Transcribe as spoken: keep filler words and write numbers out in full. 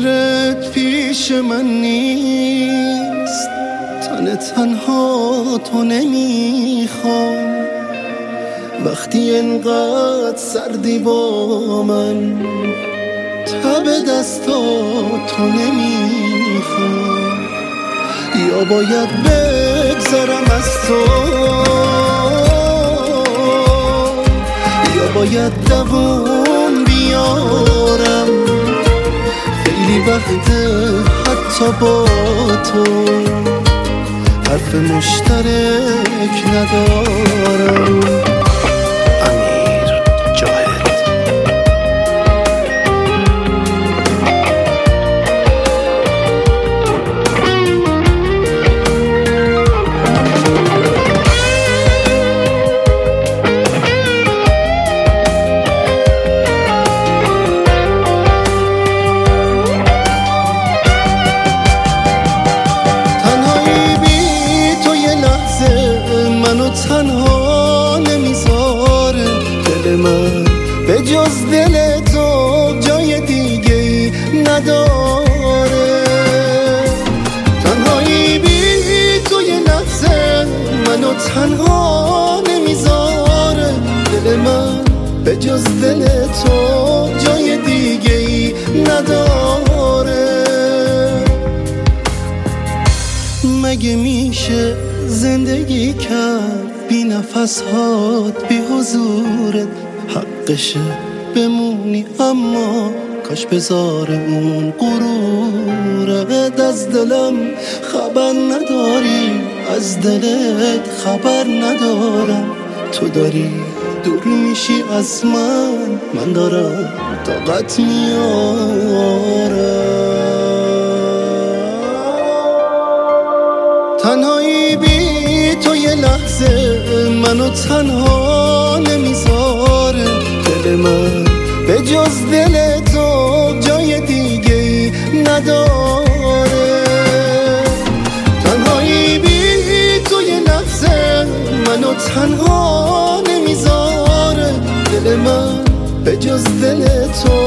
فکرت پیش من نیست، تن تنها تو نمیخوام. وقتی انقدر سردی با من، تب دستا تو نمیخوام. یا باید بگذرم از تو، یا باید دووم بیارم. خیلی وقته حتی با تو حرف مشترک ندارم. منو تنها نمیذاره دل من، به جز دل تو جای دیگه ای نداره. تنهایی بی تو یه لحظه منو تنها نمیذاره دل من، به جز دل تو جای دیگه ای نداره. مگه میشه زندگی کرد بی نفس هات بی حضورت؟ حقشه بمونی اما کاش بذاره اون غرورت. از دلم خبر نداری، از دلت خبر ندارم. تو داری دور میشی از من، من دارم طاقت میارم. تنهایی بی تو یه لحظه منو تنها نمیذاره دل من، به جز دل تو جای دیگه ای نداره. تنهایی بی تو یه لحظه منو تنها نمیذاره دل من، به جز دل تو